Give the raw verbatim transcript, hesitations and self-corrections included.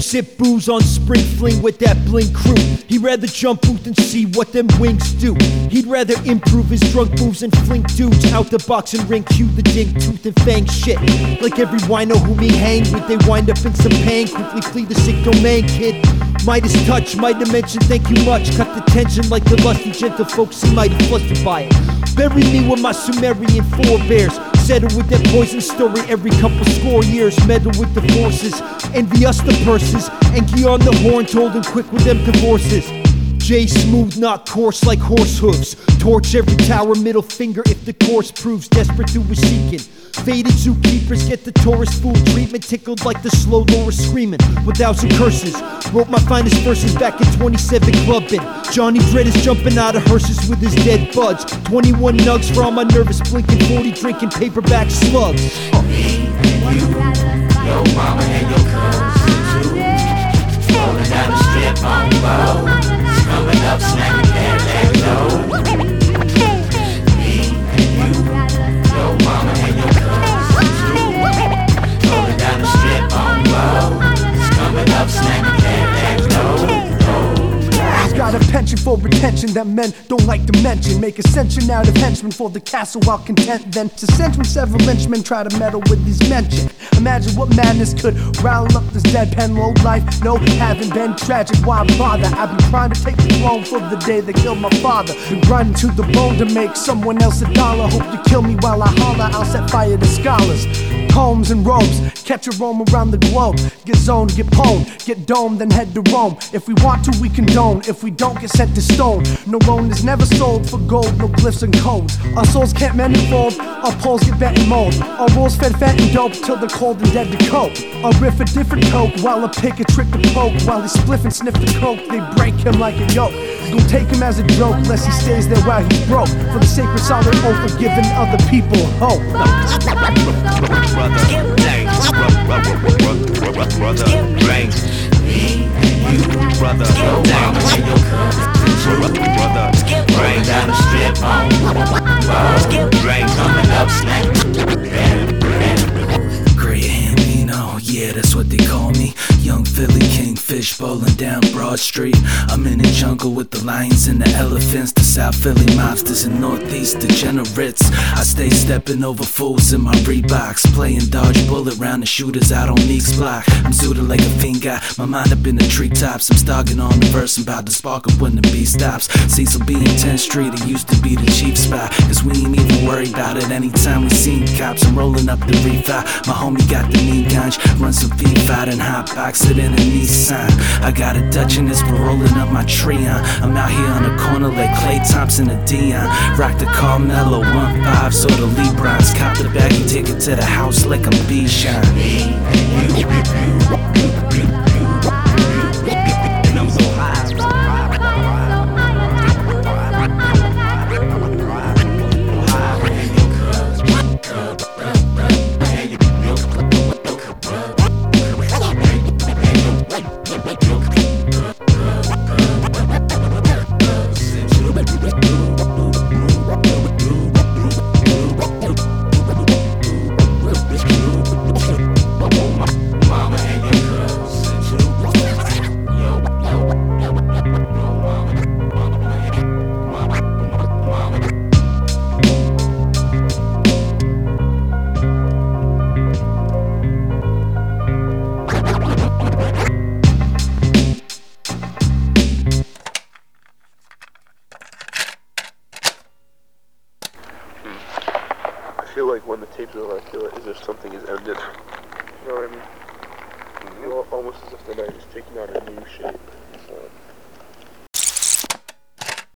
sip booze on spring fling with that bling crew. He'd rather jump booth and see what them wings do. He'd rather improve his drunk moves and flink dudes out the box and ring cue the dink tooth and fang shit. Like every wino whom he hang with, they wind up in some pain. Quickly flee the sick domain, kid. Midas touch, my dimension, thank you much. Cut the tension like the lusty gentlefolks seem mighty flustered by it. Bury me with my Sumerian forebears. Settle with that poison story every couple score years. Meddle with the forces, envy us the purses, and gear on the horn, told him quick with them divorces. J smooth, not coarse like horse hooves. Torch every tower, middle finger if the course proves desperate to his seeking. Faded zookeepers get the tourist food treatment, tickled like the slow Laura screaming with thousand curses. Wrote my finest verses back in twenty-seven clubbing. Johnny Dread is jumping out of hearses with his dead buds. twenty-one nugs for all my nervous blinking, forty drinking paperback slugs. Oh. Me and you, your mama and your cousin too. Rolling down the strip on bow, coming up snapping that leg low. Me and you, your mama and your cousin too. Rolling down the strip on bow, coming up snapping that leg low. Got a penchant for retention that men don't like to mention. Make ascension out of henchmen for the castle while content. Then to send when several lynchmen try to meddle with these mentioned. Imagine what madness could rile up this deadpan low life. No, haven't been tragic, why bother? I've been trying to take the throne for the day they killed my father. Been grinding to the bone to make someone else a dollar. Hope you kill me while I holler, I'll set fire to scholars. Combs and robes, catch a roam around the globe. Get zoned, get pwned, get domed, then head to Rome. If we want to, we condone. If we don't, get sent to stone. No loan is never sold for gold, no glyphs and codes. Our souls can't mend and fold, our poles get bent and mold. Our rules fed fat and dope till they're cold and dead to cope. I'll riff a different coke while I pick a trick to poke. While he spliff and sniff the coke, they break him like a yoke. Gon' take him as a joke, lest he stays there while he's broke. For the sacred solid oath of giving other people hope. Brother, thanks, brother, thanks. Me and you, brother, thanks. Brother, bring down the strip on wow, drink coming up, snack. Graham, yeah, that's what they call me. Young Philly Kingfish bowling down Broad Street. I'm in the jungle with the lions and the elephants, the South Philly mobsters and Northeast degenerates. I stay stepping over fools in my Reeboks, playing dodge bullet round the shooters out on Meek's block. I'm suited like a fiend guy, my mind up in the treetops. I'm starting on the verse, I'm about to spark up when the beat stops. Cecil B in tenth Street, it used to be the chief spot, cause we ain't even worried about it anytime we seen cops. I'm rolling up the refi, my homie got the mean ganj, run some V five and hot box it in a Nissan. I got a Dutch and it's for rolling up my Treon. I'm out here on the corner like Klay Thompson and Dion. Rock the Carmelo one five, so the Lebrons. Cop the baggy ticket to the house like I'm Bijan. And I'm so high. I feel like when the tape's over, I feel like as if something is ended. You know what I mean? Mm-hmm. You know, almost as if the night is taking on a new shape.